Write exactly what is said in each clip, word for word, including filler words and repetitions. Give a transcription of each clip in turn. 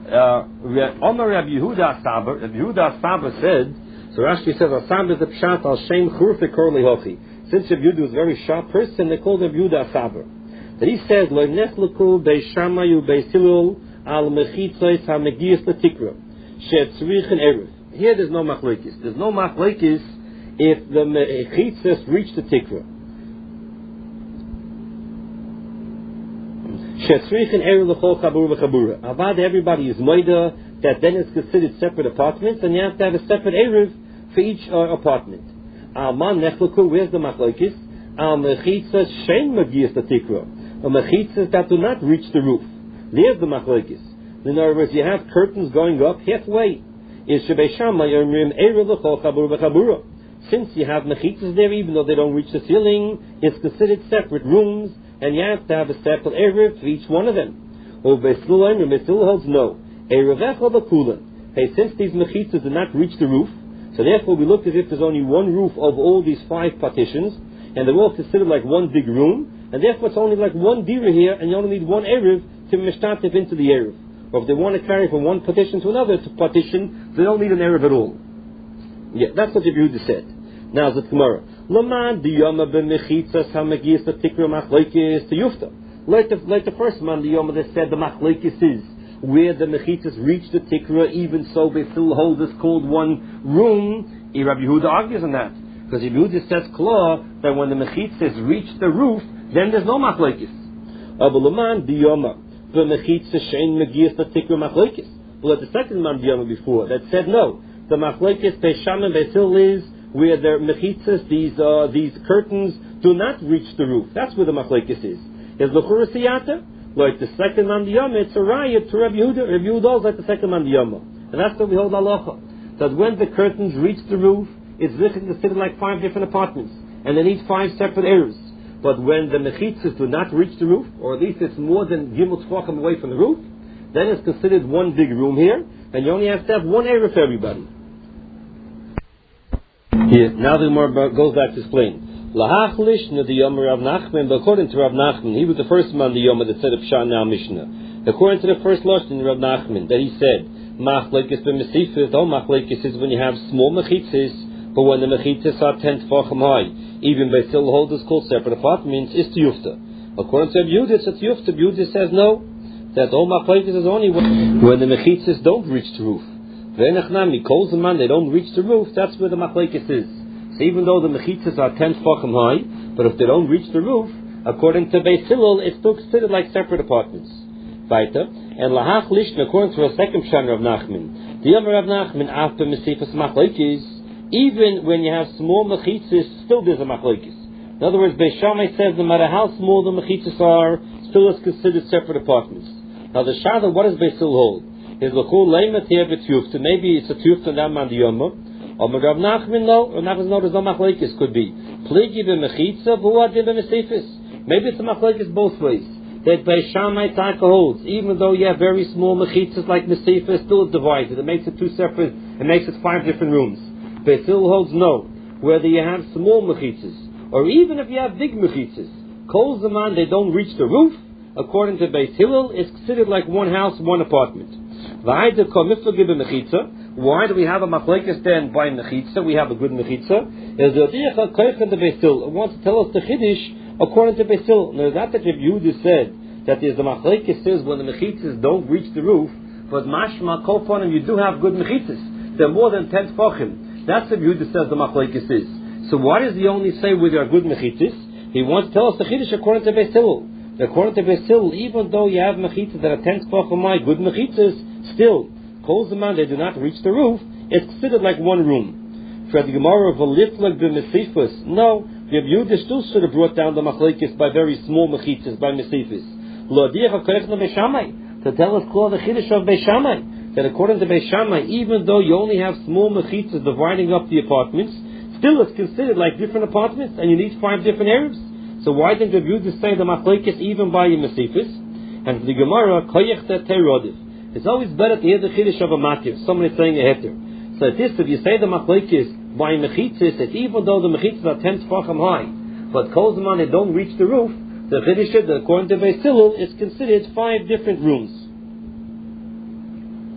Omer Rabbi Yehuda Saber, Rabbi Yehuda Saber said, so Rashi says, Asab is a pshat al shem churfe korli hochi. Since Rabbi Yehuda was a very sharp person, they called Rabbi Yehuda Saber. That he said, Lo nechleku bei Shamayu bei Silul al mechitzos ha-megiyas letikra, she'etzrich and erev. Here there's no machlekes. There's no machlekes if the mechitzos reach the tikra. She'etzrich and erev l'chol chabura v'chabura. Avad everybody is moida, that then is considered separate apartments, and you have to have a separate erev for each uh, apartment. Al-man nechleku, where's the machlekes? Al-mechitzos shein megiyas letikra. Or mechitzas that do not reach the roof. There's the machlekes. In other words, you have curtains going up halfway. Is shebei Shammai omrim erev l'chol chabura v'chabura. Since you have mechitzas there, even though they don't reach the ceiling, it's considered separate rooms, and you have to have a separate erev for each one of them. Or Beisil omrim, Beisil holds no. Erev echad l'kulan. Hey, since these mechitzas do not reach the roof, so therefore we look as if there's only one roof of all these five partitions, and they're all considered like one big room. And therefore it's only like one dira here, and you only need one erev to mishtatif into the erev. Or if they want to carry from one partition to another to partition, they don't need an erev at all. Yeah, that's what the Yehuda said. Now the Gemara. Laman diyama b'mechitzas ha-megiyas l'tikra machlekes to yufta. Like the, like the first man diyama that said the machlekes is where the mechitzas reach the tikra, even so they still hold this called one room. Rabbi Yehuda argues on that. Because Rabbi Yehuda says claw that when the mechitzas reach the roof, then there's no machlekes. Abulaman diyama the mechitzas shein megiyas l'tikra machlekes. Well, at the second man diyama before that said no, the machlekes beisham and beisil is where the mechitzas, these uh, these curtains do not reach the roof. That's where the machlekes is. Is l'chura siyata like the second man diyama? It's a riot to Rabbi Yehuda. Rabbi Yehuda is like the second man diyama, and that's what we hold halacha. That when the curtains reach the roof, it's considered like five different apartments, and they need five separate areas. But when the mechitzas do not reach the roof, or at least it's more than gimel tefachim away from the roof, then it's considered one big room here, and you only have to have one area for everybody. Here, now the Gemara goes back to explain. Lahachlish na the Yom Rav Nachman, but according to Rav Nachman, he was the first man the Yom that said of Pshat now Mishnah. According to the first lashon Rav Nachman, that he said, Machlekes b'mesifis, all machlekes is when you have small mechitzas, but when the mechitzas are ten tefachim high, even by still holders called separate apartments, is tiyufta. According to Yehuda, it's a tiyufta. Yehuda says no, that all machlekes is only when, when the mechitzas don't reach the roof. V'enachnami calls the man they don't reach the roof. That's where the machlekes is. So even though the mechitzas are ten tefachim high, but if they don't reach the roof, according to Beis Hillel, it's still considered like separate apartments. Weiter, and lahach lishna, according to a second pshat of Nachman, the Yom Rav Nachman after mesifas machlekes. Even when you have small mechitzas, still there's a machlekes. In other words, Beis Shammai says no matter how small the mechitzas are, still it's considered separate apartments. Now the shada, what does Beis Hillel hold? Is l'chol leimet here b'tiyufta. Maybe it's a tiyufta and that man diyama. Or Rav Nachman no, Rav Nachman no, there's no machlekes. Could be pligi b'mechitza v'uadim b'mesifis. Maybe it's a machlekes both ways. That Beis Shammai taka holds, even though you have very small mechitzas like mesifis, still it's divided. It makes it two separate. It makes it five different rooms. Beis Hillel holds no, whether you have small mechitzas or even if you have big mechitzas, kol zaman they don't reach the roof. According to Beis Hillel, it's considered like one house, one apartment. Why do we have a machlekes then by mechitza? We have a good mechitza. Is the koichet the Beis Hillel? It wants to tell us the chiddush according to Beis Hillel. Now that that Rabbi Yehuda said that there's the machlekes says when the mechitzas don't reach the roof, but mashma kol panim you do have good mechitzas. They're more than ten tefachim. That's what Yehuda says the machlekes is. So why does he only say with our good mechitzas? He wants to tell us the chiddush according to Beis Hillel. According to Beis Hillel, even though you have mechitzas that are ten tefachim high, good mechitzas, still, kol zaman they do not reach the roof, it's considered like one room. For the Gemara of a liflag b'mesifus, no, Rabbi Yehuda still should have brought down the machlekes by very small mechitzas, by mesifus. Lo adiach ha'koich Beis Shammai, to tell us called the chiddush of Beis Shammai, that according to Beis Shammai, even though you only have small mechitzas dividing up the apartments, still it's considered like different apartments, and you need five different areas. So why didn't Rabbi Yehuda say the machlekes even by your mesifus? And the Gemara koyach te'rodiv. It's always better to hear the chiddush of a matir, somebody saying a heter. So this, if you say the machlekes by mechitzas, it's even though the mechitzas are ten tefachim high, but kol zaman they don't reach the roof, the chiddush, according to Beis Hillel, is considered five different rooms.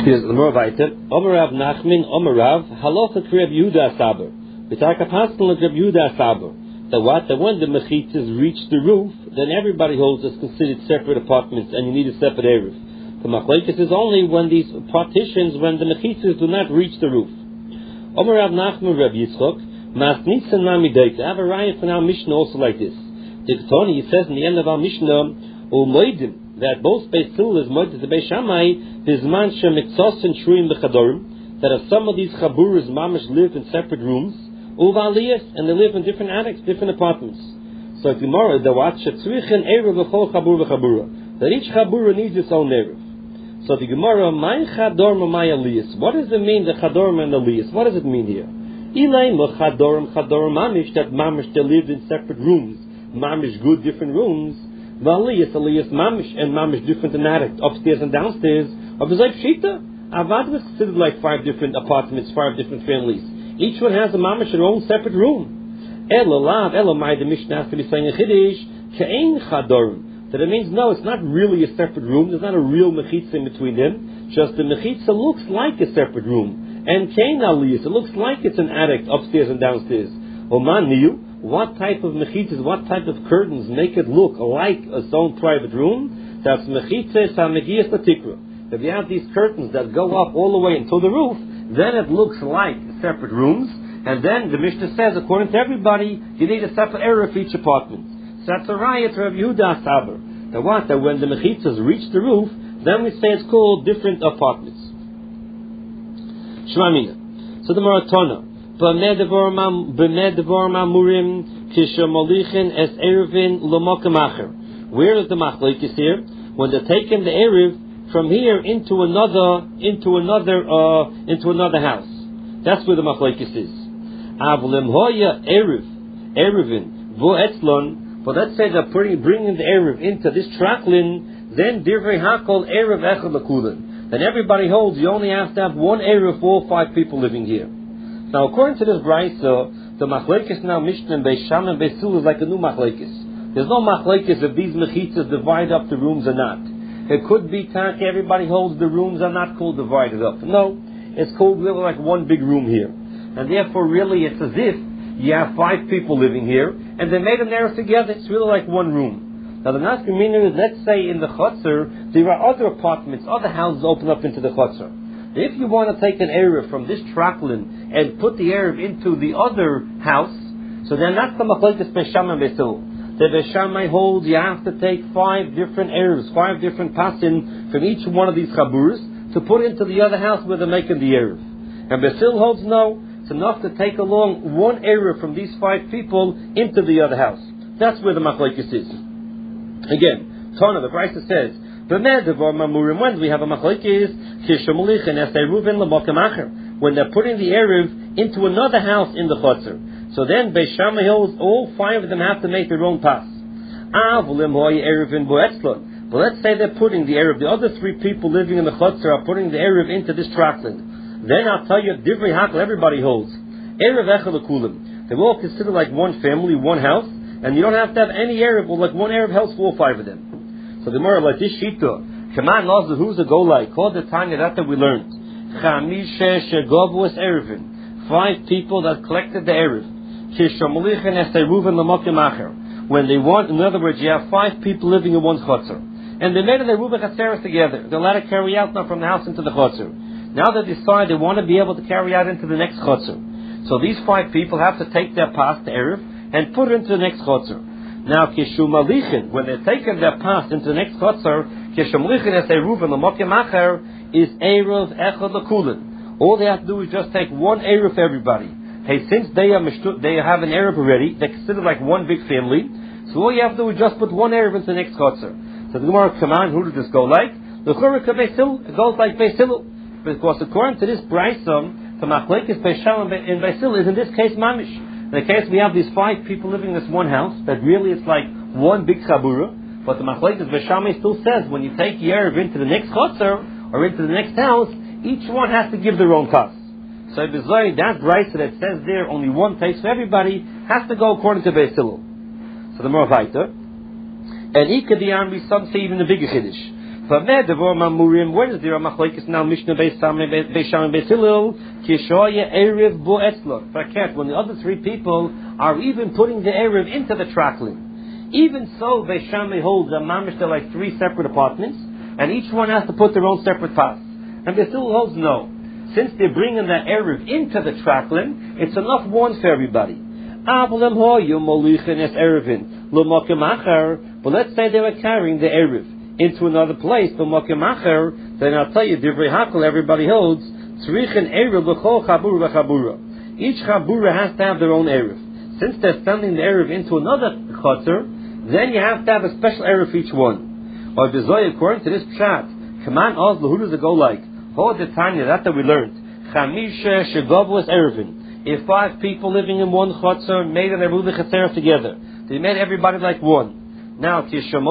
Here's the more weiter. Omer Rav Nachman, Omer Rav, halacha Reb Yehuda Saber. V'taka pastel Reb Yehuda Saber. That what? That when the mechitzas reach the roof, then everybody holds as considered separate apartments, and you need a separate eruv. The machlekes is only when these partitions, when the mechitzas do not reach the roof. Omer Rav Nachman, Reb Yitzchok, Masnitza Nami Deita. I have a riot from our Mishnah also like this. The Ketoni, it says in the end of our Mishnah, U'moidim, that both Beis Hillel is moed to the Beis Shammai, Bizman shemitzos and shruim bechadorim, that if some of these chaburas mamish live in separate rooms, uvaliyas, and they live in different attics, different apartments. So Gemara, the what shetzrichen erev b'chol chabur v'chabura, that each chabura needs its own erev. So the Gemara, my chadorma, my aliyas. What does it mean, the chadorma and aliyas? What does it mean here? Ilay mo chadorim chadorim mamish, that mamish they lived in separate rooms, mamish good different rooms. Valiyas, aliyas, mamish, and mamish different in attic, upstairs and downstairs. Of the Zayf Shita, Avad was considered like five different apartments, five different families. Each one has a mamish their own separate room. Elalav, elamai, the Mishnah has to be saying a chiddush, ke'ein chadorim. That it means no, it's not really a separate room. There's not a real mechitza in between them. Just the mechitza looks like a separate room. And ke'ein aliyas, it looks like it's an attic, upstairs and downstairs. Oman niyu. What type of mechitzas, what type of curtains make it look like its own private room? That's mechitzas hamegiyas latikra. If you have these curtains that go up all the way until the roof, then it looks like separate rooms. And then the Mishnah says, according to everybody, you need a separate area for each apartment. So that's a riot of Yehuda Saber. That what? That when the mechitzas reach the roof, then we say it's called different apartments. Shmamina. So the Maratona. Where is the machlokes here? When they're taking the eruv from here into another, into another, uh, into another house. That's where the machlokes is. Avlim hoya eruv, eruvin vo etzlon. But let's say they're putting, bringing the eruv into this traklin. Then divrei hakol eruv echad lakulin. Then everybody holds you only have to have one eruv for all five people living here. Now, according to this brayso, the machlekes now Mishnah and Beis Shammai and Beis Hillel is like a new machlekes. There's no machlekes if these mechitzas divide up the rooms or not. It could be that everybody holds the rooms are not called divided up. No, it's called really like one big room here, and therefore really it's as if you have five people living here and they made them there together. It's really like one room. Now the nasty meaning is, let's say in the chutzner there are other apartments, other houses open up into the chutzner. If you want to take an eruv from this traklin and put the eruv into the other house, so then that's the machlokes Beis Shammai and Beis Hillel. The Beis Shammai holds you have to take five different eruvs, five different pasim from each one of these chaburas to put into the other house where they're making the eruv. And Beis Hillel holds no, it's enough to take along one eruv from these five people into the other house. That's where the machlokes is. Again, Tana, the Brisa says, when we have a machlokes, when they're putting the eruv into another house in the chutzner. So then Beis Shammai holds all five of them have to make their own pass. But let's say they're putting the eruv, the other three people living in the chutzner are putting the eruv into this traklin. Then I'll tell you, divrei hakol everybody holds. Eruv echad lakulim. They're all considered like one family, one house, and you don't have to have any eruv, or like one eruv house for all five of them. So the more like this shita, Kaman knows who's a go like. Called the Tanya that we learned. Chamisha shegavus eruvin. Five people that collected the eruv. Kishamulichin eseruvin l'mokim acher. When they want, in other words, you have five people living in one chutzner, and they made an eruv chatzeres together. They're allowed to carry out now from the house into the chutzner. Now they decide they want to be able to carry out into the next chutzner. So these five people have to take their pass to eruv and put it into the next chutzner. Now, kishumalichin, when they're taking their pass into the next chutzner, kishumalichin es eruv and l'mokim acher is eruv echad lakulin. All they have to do is just take one eruv for everybody. Hey, since they are mishtu, they have an eruv already, they're considered like one big family. So all you have to do is just put one eruv into the next chutzner. So the Gemara command, who did this go like? The Churika Beis Hillel, it goes like Beis Hillel. Because according to this brayso, the machlokes Beis Shammai and Beis Hillel is in this case mamish. In the case we have these five people living in this one house, that really it's like one big chabura, but the machlokes Beis Shammai still says when you take Yerev into the next chutzner or into the next house, each one has to give their own pass. So Bezoi, that brayso that says there only one place for everybody has to go according to Beis Hillel. So the more weiter, and Ikadiyan we some say even the bigger chiddush. When is there a machlekes now? Mishnah Beis Shammai, Beis Shammai, Beis Hillel, Kishoya Erev Bo Etzlo. When the other three people are even putting the Erev into the traklin. Even so, Beis Shammai holds that mamish they're like three separate apartments, and each one has to put their own separate pass. And Beis Hillel holds no. Since they're bringing the Erev into the traklin, it's enough one for everybody. But let's say they were carrying the Erev into another place, then I'll tell you, Divrei Hakol, everybody holds, each Chabura has to have their own Erev. Since they're sending the Erev into another Chotzer, then you have to have a special Erev for each one. Or the Zohar, according to this Pshat, Kaman Oz, who does it go like? Hold the Tanya, that's that we learned. Chamisha Shegavos Erevin. If five people living in one Chotzer made an Eruv Chetzer together, they made everybody like one. Now, when they are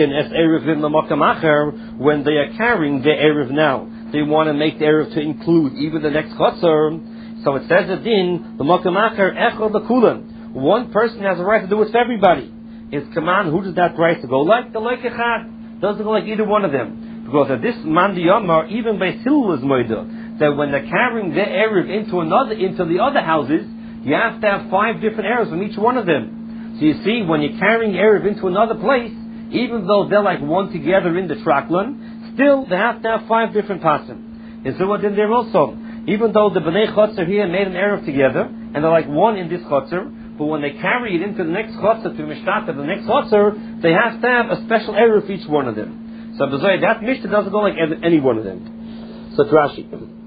carrying the Erev now, they want to make the Erev to include even the next Chotzer. So it says that in the Makamacher Echol Bekulan, one person has a right to do it for everybody. It's command, who does that right to go like? The like Echad. Doesn't go like either one of them. Because at this Mandi Yomar, even by Hillel is Moida, that when they're carrying the Erev into another, into the other houses, you have to have five different Erevs from each one of them. So you see, when you're carrying Erev into another place, even though they're like one together in the Traklon, still they have to have five different pasim. And so what in there also, even though the Bnei Chotzer here made an Erev together, and they're like one in this Chotzer, but when they carry it into the next Chotzer, to Mishtat of the next Chotzer, they have to have a special Erev for each one of them. So that Mishnah doesn't go like any one of them. So Rashi.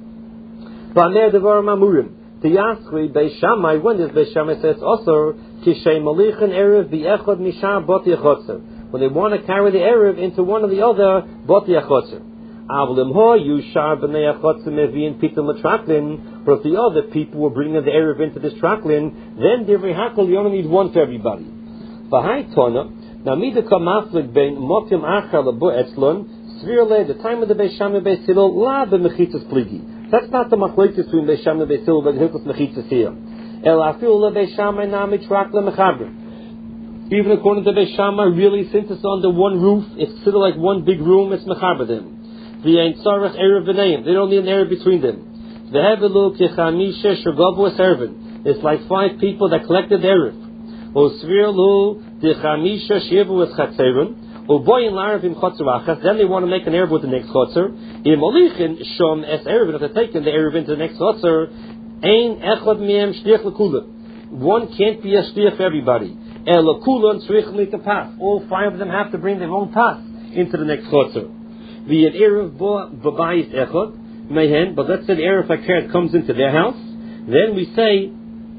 The Yasri Beis Shammai, when this Beis Shammai says also, Kishay Malichan Erev Bi'echod Mishar Boti Achotzer, when they want to carry the Erev into one or the other Boti Achotzer. Avlim Ho Yushar B'nei Achotzer Mevi'in Pitam L'Traklin, but if the other people were bringing the Erev into this Traklin, then Divrei Hakol, you only need one for everybody. V'hai Tona, now Midaka Maflik Bein Mokim Achar L'Bo Etzlon, Svirle, the time of the Beis Shammai Beis Hillel, La B'Mechitzas Pligi. That's not the machlokes between Beis Shammai and Beis Hillel, but the Hilchos Mechitzas here. El afil le Beis Shammai nami trak le mechaber. Even according to Beis Shammai, really, since it's under one roof, it's still like one big room. It's mechaber them. V'yein tzarech erev v'neim. They don't need an erev between them. V'hevelu kichamishe shagavu eservin. It's like five people that collected erev. Osvirlu dichamishe shivu es chatzerim. Then they want to make an Erev with the next Chotzer. If they're taking the Erev into the next Chotzer, one can't be a shliach for everybody. All five of them have to bring their own pass into the next Chotzer. But let's say the Erev Hakeret comes into their house, then we say,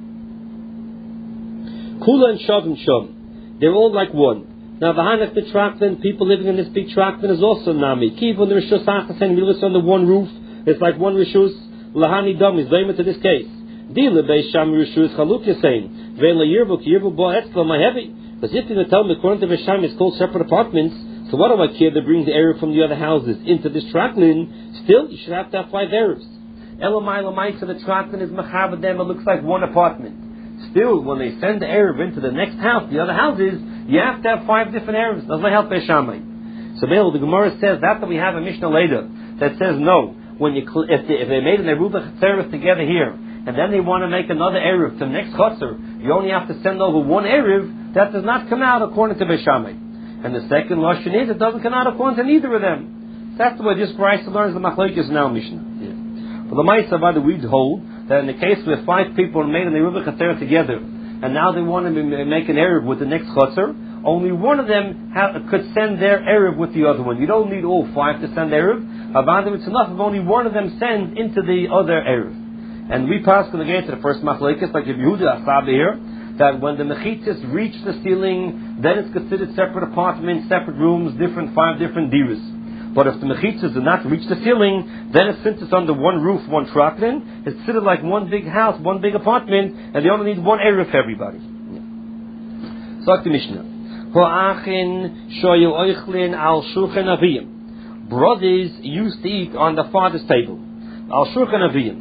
Kula and Shav and Shav. They're all like one. Now, Vahanach the Traklin, people living in this big Traklin is also Nami. Kiv on the Rishus Achasen, we live under one roof, it's like one Rishus, Lahani Dom is blame to this case. Dila Beis Shammai Rishus Chaluk Yasein, Vein La Yirvu, Yirvu Bo Etzla, my heavy. But if you tell me, according to Beis Shammai, it's called separate apartments, so what do I care to bring the Erev from the other houses into this Traklin? Still, you should have to have five Erevs. Elamai Lamai, so the Traklin is Machaber them, it looks like one apartment. Still, when they send the Erev into the next house, the other houses, you have to have five different Erevs. Doesn't help Beis Shammai. So the Gemara says that, that we have a Mishnah later that says no. When you if they, if they made an Eruv Chetzeres together here, and then they want to make another Erev to the next Chotzer, you only have to send over one Erev. That does not come out according to Beis Shammai. And the second Lashon is it doesn't come out according to neither of them. That's the way this Brisa learns the Machlokes now Mishnah. Yeah. For the Ma'aseh by the we hold that in the case where five people made an Eruv Chetzeres together, and now they want to make an Erev with the next Chotzer, only one of them have, could send their Erev with the other one. You don't need all five to send Erev. About it's enough if only one of them sends into the other Erev. And we pass on again to the first Machlokes, like if Yehuda Asabi here, that when the Mechitzas reach the ceiling, then it's considered separate apartments, separate rooms, different, five different diras. But if the Mechitzas do not reach the ceiling, then it's, since it's under one roof, one traklin, it's considered like one big house, one big apartment, and they only need one Erev for everybody. Yeah. So like the Mishnah. Brothers used to eat on the father's table. Al shulchan aviyim.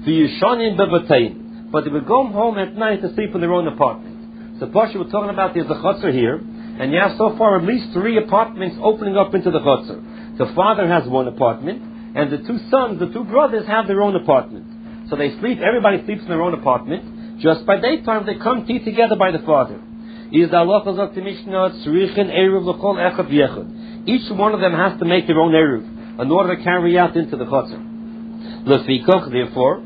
But they would go home at night to sleep in their own apartment. So Pasha, we're talking about there's a chutzner here, and you have so far at least three apartments opening up into the chutzner. The father has one apartment, and the two sons, the two brothers, have their own apartment. So they sleep, everybody sleeps in their own apartment. Just by daytime, they come to eat together by the father. Each one of them has to make their own eruv in order to carry out into the chutzner. Therefore,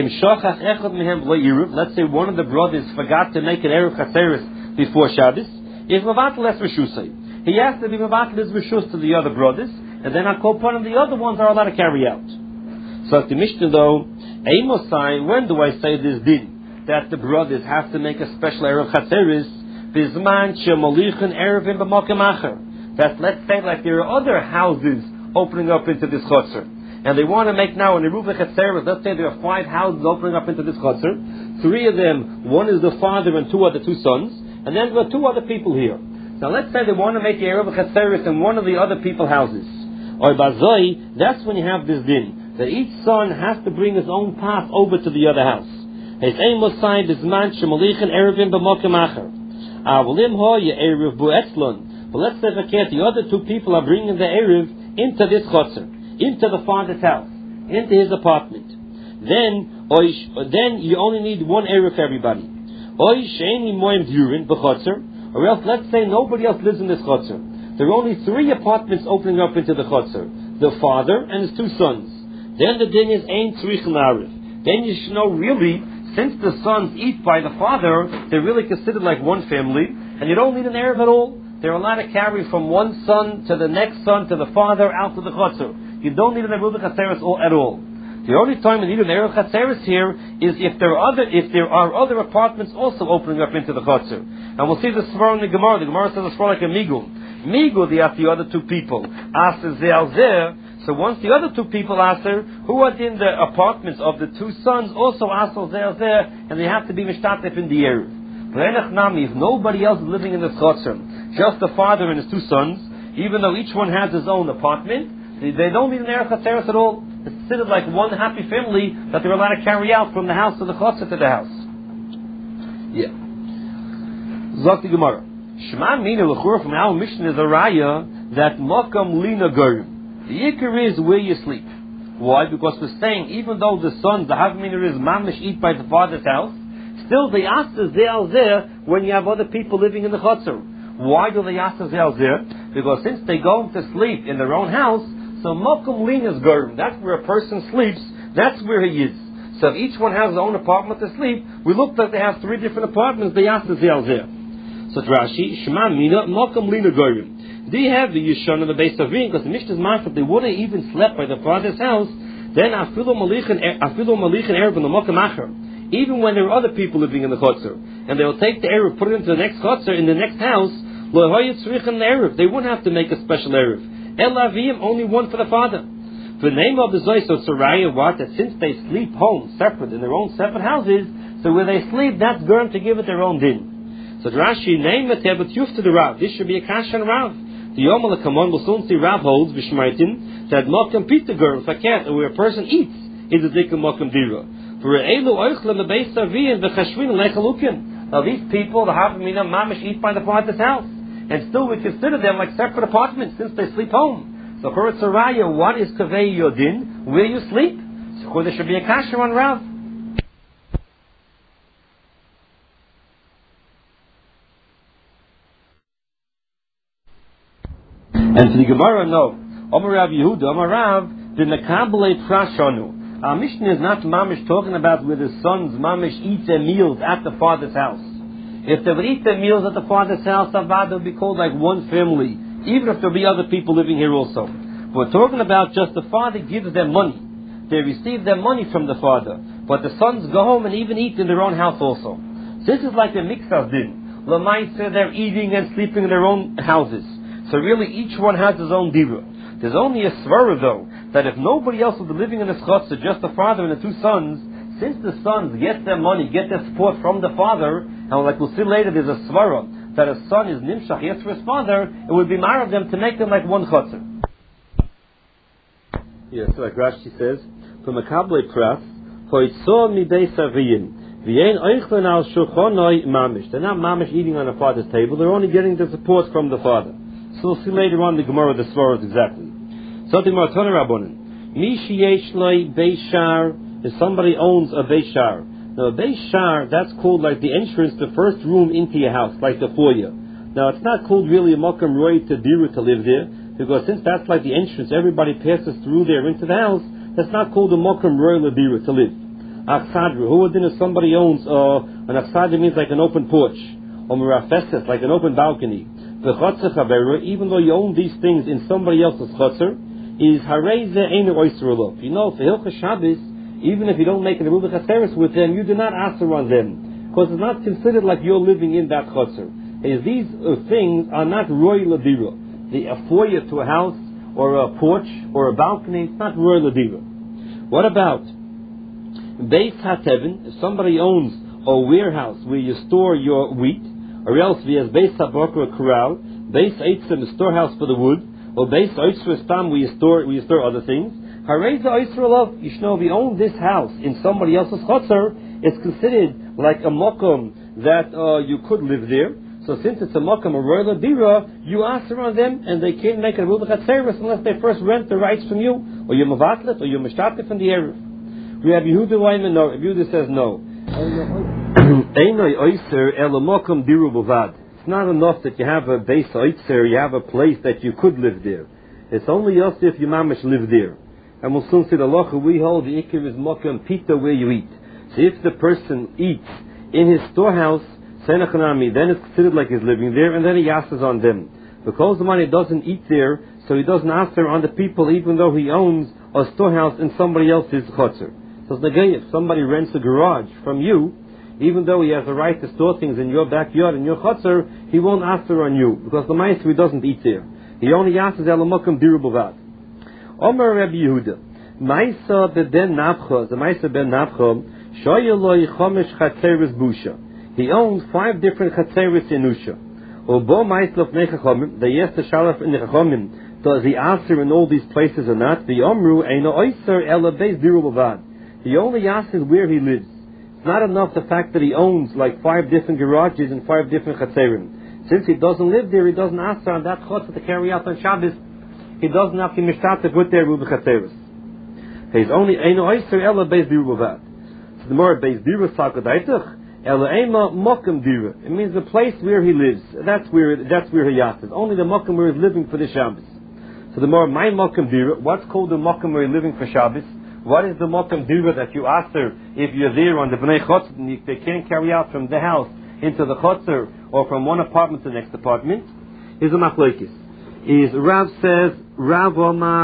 let's say one of the brothers forgot to make an eruv chatzeres before Shabbos. If Mavatal es Rishusay, he has to be Mavatal his Rishus to the other brothers, and then I'll call upon him, the other ones are allowed to carry out. So the Mishnah though, Amosai, when do I say this din? That the brothers have to make a special eruv chatzeres, bizman shemolichin eruvim b'makom acher. That, let's say, like there are other houses opening up into this chutzner, and they want to make now an eruv chatzeres. Let's say there are five houses opening up into this chutzner. Three of them, one is the father and two are the two sons, and then there are two other people here. Now let's say they want to make the eruv chatzeres in one of the other people's houses. Or bazoi, that's when you have this din, that each son has to bring his own path over to the other house. His aim was signed as man shemolichin eruvim b'makom acher. Avolim ho ye eruv bu'etzlon. But let's say that the other two people are bringing the eruv into this chutzner, into the father's house, into his apartment. Then, oish, then you only need one eruv for everybody. Oish she'eni moim durin b'chutzner, or else let's say nobody else lives in this chutzner. There are only three apartments opening up into the chutzner: the father and his two sons. Then the din is ein tzrichin eruv. Then you should know really, since the sons eat by the father, they're really considered like one family, and you don't need an eruv at all. They're allowed to carry from one son to the next son to the father out to the chutzner. You don't need an eruv chatzeres at all. The only time you need an eruv chatzeres here is if there are other if there are other apartments also opening up into the chutzner. And we'll see the svara in the Gemara. The Gemara says the svara like a migul. Migul, they ask the other two people. Aser ze'al zeh. So once the other two people aser, who are in the apartments of the two sons, also aser ze'al zeh, and they have to be mishtatef in the eruv. If nobody else is living in this chutzner, just the father and his two sons, even though each one has his own apartment, they, they don't need an eruv chatzeres at all. It's considered like one happy family that they're allowed to carry out from the house to the chutzner to the house. Yeah. Zok the Gemara. Shema mina l'chur from our mission is a raya that makam lina gorim. The yikar is where you sleep. Why? Because we're saying even though the sons, the havmina is mamish eat by the father's house, still they ask the ze'al zeh when you have other people living in the chutzner. Why do they ask the ze'al zeh? Because since they go to sleep in their own house, so makom lina's gorim, that's where a person sleeps, that's where he is. So if each one has his own apartment to sleep, we look like they have three different apartments, they ask the ze'al zeh. So Rashi, Shema mina makom lina gorim. Do you have the Yishon of the base of Ring? Because the Mishnah's master, if they wouldn't even slept by the father's house, then afilu malichin afilu malichin eruv in the makom acher. Even when there are other people living in the chutzner, and they will take the eruv, put it into the next chutzner in the next house, lo hayit tzrichin eruv. They wouldn't have to make a special eruv. El avim, only one for the father. The name of the zoy, so Saraya, what? That since they sleep home, separate, in their own separate houses, so where they sleep, that's going to give it their own din. So Rashi, name it but yuf to the Rav. This should be a kash on Rav. The Yom Kamon will soon see Rav holds, Bishmaitin, that Malkam Pita girl, Faket, where a person eats, is a Dikam Malkam Dira. For Elu Oichlam, the base Savian, the Chashwin, Lechalukin. Now these people, the Havamina, Mamish, eat by the father's house. And still we consider them like separate apartments since they sleep home. So for Saraya, what is Kavei Yodin? Where you sleep? So there should be a kasher on Rav. And to the Gemara, no. Omar Rav Yehuda, Omar Rav, the Nakabale Prashanu. Our Mishnah is not Mamish talking about where the sons Mamish eat their meals at the father's house. If they would eat their meals at the father's house, Avad would be called like one family, even if there be other people living here also. But we're talking about just the father gives them money. They receive their money from the father. But the sons go home and even eat in their own house also. This is like a mixas din. Lamaisa, they're eating and sleeping in their own houses. So really each one has his own dira. There's only a svara though, that if nobody else will be living in this chutzner, just the father and the two sons, since the sons get their money, get their support from the father, and like we'll see later, there's a svara, that a son is nimshach, yes, for his father, it would be mar of them to make them like one chutzner. Yes, so like Rashi says, from a Kabbalah pras, hoitzor midei saviyin, v'yein oichlen al shulchanoi mamish. They're not mamish eating on a father's table, they're only getting the support from the father. So we'll see later on the Gemara the svaras exactly. Something more Tana Rabbanan. Mishi Yeshloi Beishar, if somebody owns a Beishar. Now a Beishar, that's called like the entrance, the first room into your house, like the foyer. Now it's not called really a Mokum Roy to Diru to live there, because since that's like the entrance, everybody passes through there into the house, that's not called a Mokum Roy Diru to live. Achsadra, who would then if somebody owns uh, an Achsadra means like an open porch, or Merafestes, like an open balcony. Even though you own these things in somebody else's chotzer, is Hareze Ein Oyster Alof. You know, for Hilchas Shabbos, even if you don't make an Eruv Chaseris with them, you do not answer on them, because it's not considered like you're living in that chotzer. Is these uh, things are not Roy Ladira. The a foyer to a house, or a porch, or a balcony, it's not Roy Ladira. What about Beis HaTevin? If somebody owns a warehouse where you store your wheat, or else we have Beis HaBok or a corral, Beis Eitzim, a storehouse for the wood, or Beis Oisra Stam, where you store where you store other things. Hareza Oisra Lov, you should know if you own this house in somebody else's chotzer, it's considered like a mokum that uh, you could live there. So since it's a mokum, a royal dira, you ask around them, and they can't make a rule of service unless they first rent the rights from you, or you're mavatlet, or you're mishtabit from the area. We have Yehuda Weiman, no. Yehuda says no. It's not enough that you have a base oitzer, you have a place that you could live there. It's only us if you mamish live there. And we'll soon see the locha we hold the ikir is mokum pita where you eat. So if the person eats in his storehouse, then it's considered like he's living there, and then he asks on them. Because the money doesn't eat there, so he doesn't answer on the people, even though he owns a storehouse in somebody else's chotzer. So if somebody rents a garage from you, even though he has a right to store things in your backyard, in your chotzer, he won't answer on you, because the ma'aser he doesn't eat there. He only asks elamokum diru b'vad. Omer Rabbi Yehuda, Ma'isa ben Nafcha, the Ma'isa ben Nafcha, shoyeloi chomesh chatzeres busha. He owns five different chatzeres in Usha. Obo Ma'islof nechachomim, they asked the shalaf in nechachomim, does he answer in all these places or not? The Omru eino oiser ela beis diru b'vad. He only asks where he lives. It's not enough the fact that he owns like five different garages and five different chatzerim. Since he doesn't live there, he doesn't answer on that chotzer to carry out on Shabbos. He doesn't have to mishtatev with their rubah chatzeris. He's only eino oiser ela beis diru b'vad. So the more beis diru sakadaitach ela ema mokum diru. It means the place where he lives. That's where that's where he asks. Only the mokum where he's living for the Shabbos. So the more my mokum diru. What's called the mokum where he's living for Shabbos? What is the mokum diva that you answer if you're there on the bnei chotzer and you, they can't carry out from the house into the chotzer or from one apartment to the next apartment? Is a machlokes. Is Rav says Rav Omar